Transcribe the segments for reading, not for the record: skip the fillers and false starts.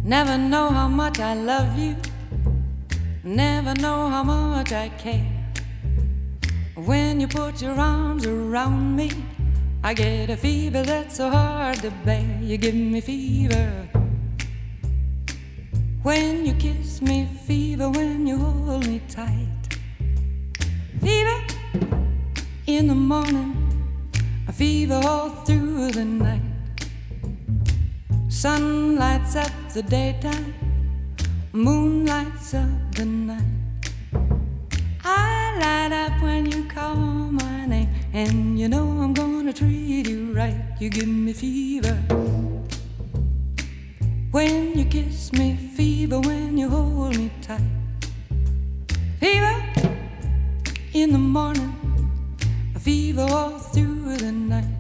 Never know how much I love you, never know how much I care. When you put your arms around me, I get a fever that's so hard to bear. You give me fever when you kiss me, fever when you hold me tight. Fever in the morning, a fever all through the night. Sun lights up the daytime, moon lights up the night. I light up when you call my name, and you know I'm gonna treat you right. You give me fever when you kiss me, fever when you hold me tight. Fever in the morning, a fever all through the night.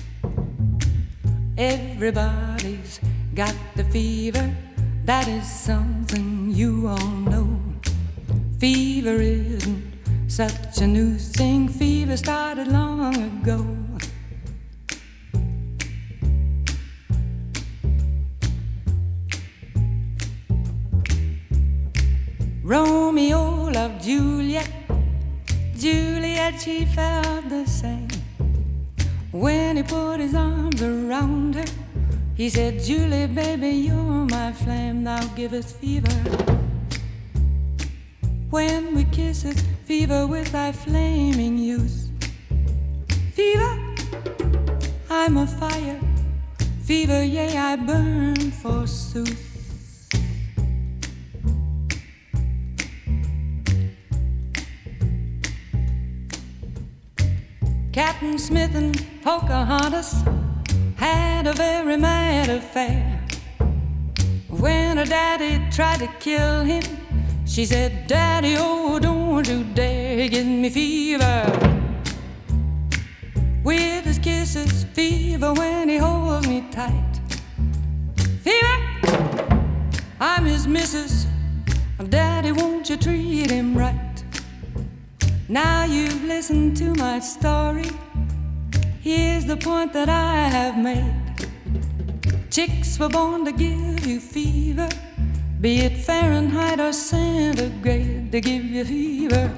Everybody's got the fever, that is something you all know. Fever isn't such a new thing, fever started long ago. Romeo loved Juliet, Juliet, she felt the same. When he put his arms around her, he said, Julie, baby, you're my flame, now give us fever. When we kiss it, fever with thy flaming youth. Fever, I'm a fire, fever, yea, I burn forsooth. Captain Smith and Pocahontas had a very mad affair. When her daddy tried to kill him, she said, Daddy, oh, don't you dare give me fever. With his kisses, fever when he holds me tight. Fever, I'm his missus, Daddy, won't you treat him right? Now you've listened to my story, here's the point that I have made. Chicks were born to give you fever, be it Fahrenheit or centigrade, they give you fever.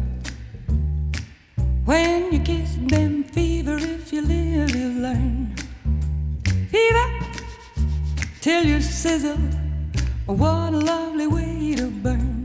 When you kiss them, fever, if you live, you learn. Fever, till you sizzle, what a lovely way to burn.